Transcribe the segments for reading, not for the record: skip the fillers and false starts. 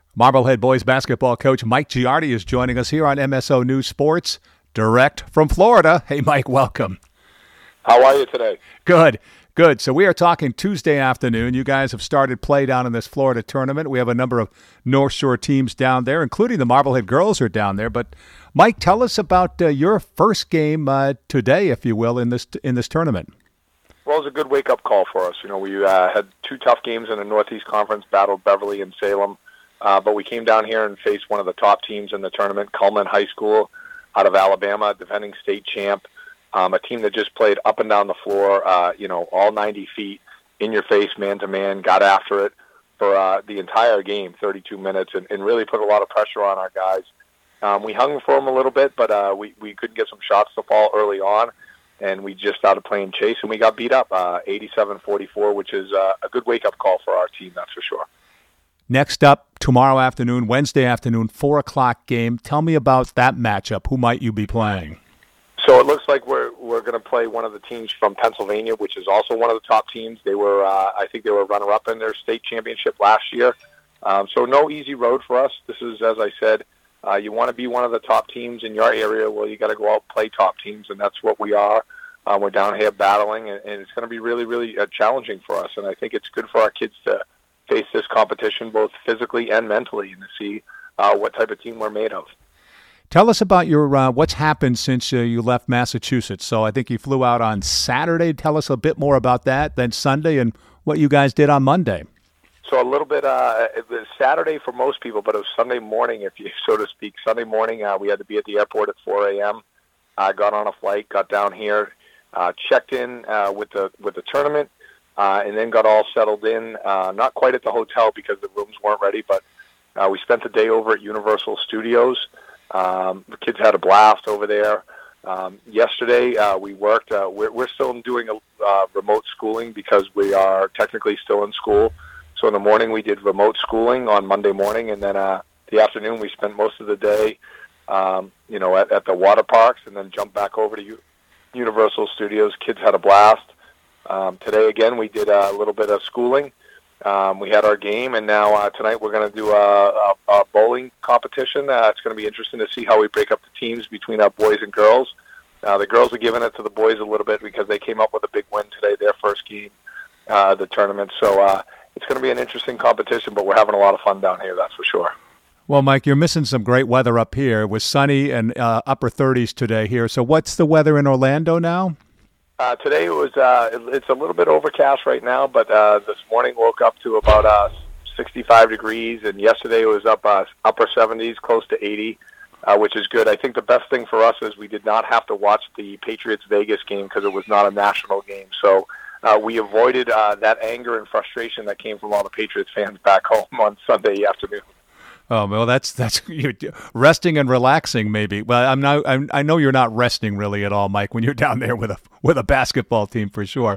Marblehead boys basketball coach Mike Giardi is joining us here on MSO News Sports, direct from Florida. Hey, Mike, welcome. How are you today? Good. So we are talking Tuesday afternoon. You guys have started play down in this Florida tournament. We have a number of North Shore teams down there, including the Marblehead girls are down there. But, Mike, tell us about your first game today, if you will, in this tournament. Well, it was a good wake-up call for us. You know, we had two tough games in the Northeast Conference, battled Beverly and Salem. But we came down here and faced one of the top teams in the tournament, Cullman High School out of Alabama, defending state champ, a team that just played up and down the floor, all 90 feet, in your face, man-to-man, got after it for the entire game, 32 minutes, and really put a lot of pressure on our guys. We hung for them a little bit, but we couldn't get some shots to fall early on, and we just started playing chase, and we got beat up 87-44, which is a good wake-up call for our team, that's for sure. Next up, tomorrow afternoon, Wednesday afternoon, 4 o'clock game. Tell me about that matchup. Who might you be playing? So it looks like we're going to play one of the teams from Pennsylvania, which is also one of the top teams. They were, I think they were runner-up in their state championship last year. So no easy road for us. This is, as I said, you want to be one of the top teams in your area. Well, you got to go out and play top teams, and that's what we are. We're down here battling, and it's going to be really, really challenging for us. And I think it's good for our kids to face this competition both physically and mentally, and to see what type of team we're made of. Tell us about your what's happened since you left Massachusetts. So I think you flew out on Saturday. Tell us a bit more about that, then Sunday, and what you guys did on Monday. So a little bit, it was Saturday for most people, but it was Sunday morning, if you so to speak. Sunday morning, we had to be at the airport at 4 a.m. Got on a flight, got down here, checked in with the tournament, and then got all settled in, not quite at the hotel because the rooms weren't ready, but we spent the day over at Universal Studios. The kids had a blast over there. Yesterday, we worked. We're still doing a remote schooling because we are technically still in school. So in the morning, we did remote schooling on Monday morning, and then the afternoon, we spent most of the day, at the water parks, and then jumped back over to Universal Studios. Kids had a blast. Today, again, we did a little bit of schooling. We had our game, and now tonight we're going to do a bowling competition. It's going to be interesting to see how we break up the teams between our boys and girls. The girls are giving it to the boys a little bit because they came up with a big win today, their first game of the tournament. So it's going to be an interesting competition, but we're having a lot of fun down here, that's for sure. Well, Mike, you're missing some great weather up here. It was sunny and upper 30s today here. So what's the weather in Orlando now? Today it was. It's a little bit overcast right now, but this morning woke up to about 65 degrees, and yesterday it was up upper 70s, close to 80, which is good. I think the best thing for us is we did not have to watch the Patriots-Vegas game because it was not a national game. So we avoided that anger and frustration that came from all the Patriots fans back home on Sunday afternoon. Oh well, that's resting and relaxing maybe. Well, I know you're not resting really at all, Mike, when you're down there with a basketball team for sure.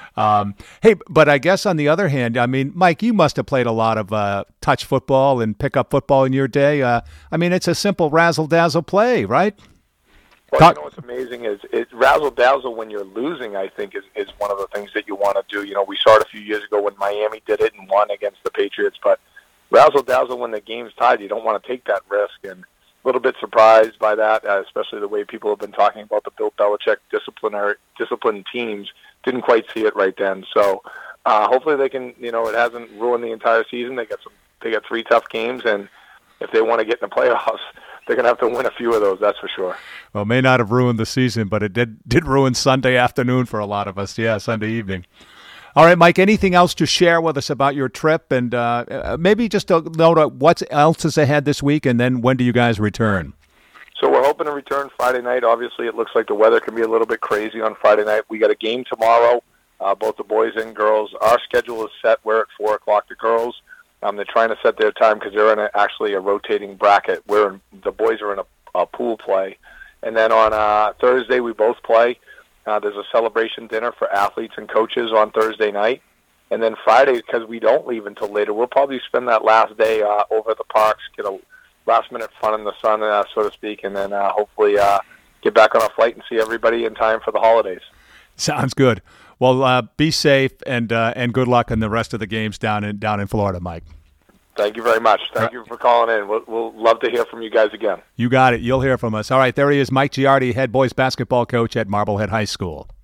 Hey, but I guess on the other hand, I mean, Mike, you must have played a lot of touch football and pickup football in your day. I mean, it's a simple razzle-dazzle play, right? Well, you know what's amazing is razzle-dazzle when you're losing, I think, is one of the things that you want to do. You know, we saw it a few years ago when Miami did it and won against the Patriots, but razzle-dazzle when the game's tied, you don't want to take that risk, and a little bit surprised by that, especially the way people have been talking about the Bill Belichick disciplined teams. Didn't quite see it right then. So hopefully they can, it hasn't ruined the entire season. They got 3 tough games, and if they want to get in the playoffs, they're going to have to win a few of those, that's for sure. Well, it may not have ruined the season, but it did ruin Sunday afternoon for a lot of us. Yeah, Sunday evening. All right, Mike, anything else to share with us about your trip? And maybe just a note of what else is ahead this week, and then when do you guys return? So we're hoping to return Friday night. Obviously, it looks like the weather can be a little bit crazy on Friday night. We got a game tomorrow, both the boys and girls. Our schedule is set. We're at 4 o'clock, the girls. They're trying to set their time because they're in actually a rotating bracket. The boys are in a pool play. And then on Thursday, we both play. There's a celebration dinner for athletes and coaches on Thursday night. And then Friday, because we don't leave until later, we'll probably spend that last day over at the parks, get a last-minute fun in the sun, so to speak, and then hopefully get back on a flight and see everybody in time for the holidays. Sounds good. Well, be safe and good luck in the rest of the games down in Florida, Mike. Thank you very much. Thank you for calling in. We'll love to hear from you guys again. You got it. You'll hear from us. All right, there he is, Mike Giardi, head boys basketball coach at Marblehead High School.